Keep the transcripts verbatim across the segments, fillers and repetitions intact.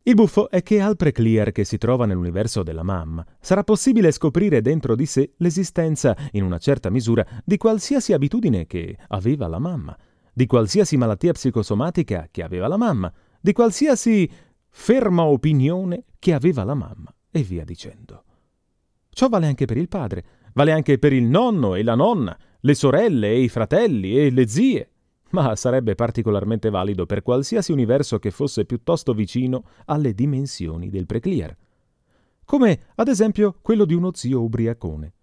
Il buffo è che al preclear che si trova nell'universo della mamma sarà possibile scoprire dentro di sé l'esistenza, in una certa misura, di qualsiasi abitudine che aveva la mamma, di qualsiasi malattia psicosomatica che aveva la mamma, di qualsiasi ferma opinione che aveva la mamma, e via dicendo. Ciò vale anche per il padre, vale anche per il nonno e la nonna, le sorelle e i fratelli e le zie, ma sarebbe particolarmente valido per qualsiasi universo che fosse piuttosto vicino alle dimensioni del preclear, come ad esempio quello di uno zio ubriacone.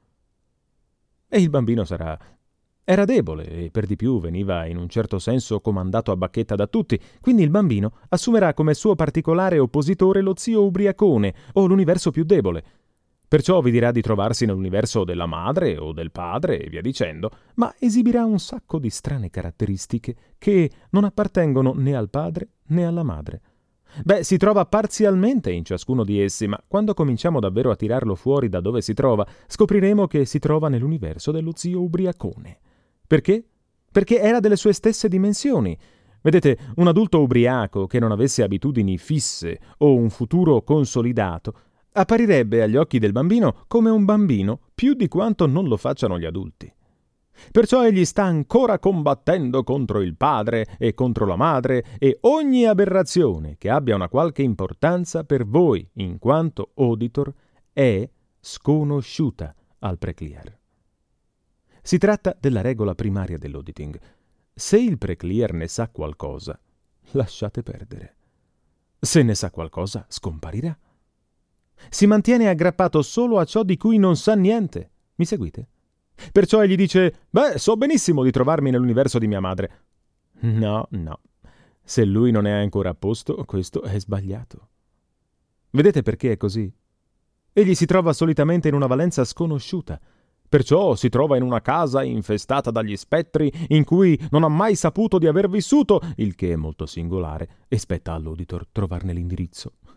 E il bambino sarà... Era debole e per di più veniva in un certo senso comandato a bacchetta da tutti, quindi il bambino assumerà come suo particolare oppositore lo zio ubriacone o l'universo più debole. Perciò vi dirà di trovarsi nell'universo della madre o del padre e via dicendo, ma esibirà un sacco di strane caratteristiche che non appartengono né al padre né alla madre. Beh, si trova parzialmente in ciascuno di essi, ma quando cominciamo davvero a tirarlo fuori da dove si trova, scopriremo che si trova nell'universo dello zio ubriacone. Perché? Perché era delle sue stesse dimensioni. Vedete, un adulto ubriaco che non avesse abitudini fisse o un futuro consolidato apparirebbe agli occhi del bambino come un bambino più di quanto non lo facciano gli adulti. Perciò egli sta ancora combattendo contro il padre e contro la madre e ogni aberrazione che abbia una qualche importanza per voi in quanto auditor è sconosciuta al preclear. Si tratta della regola primaria dell'auditing. Se il preclear ne sa qualcosa, lasciate perdere. Se ne sa qualcosa, scomparirà. Si mantiene aggrappato solo a ciò di cui non sa niente. Mi seguite? Perciò egli dice, beh, so benissimo di trovarmi nell'universo di mia madre. No, no. Se lui non è ancora a posto, questo è sbagliato. Vedete perché è così? Egli si trova solitamente in una valenza sconosciuta. Perciò si trova in una casa infestata dagli spettri in cui non ha mai saputo di aver vissuto, il che è molto singolare, e spetta all'auditor trovarne l'indirizzo.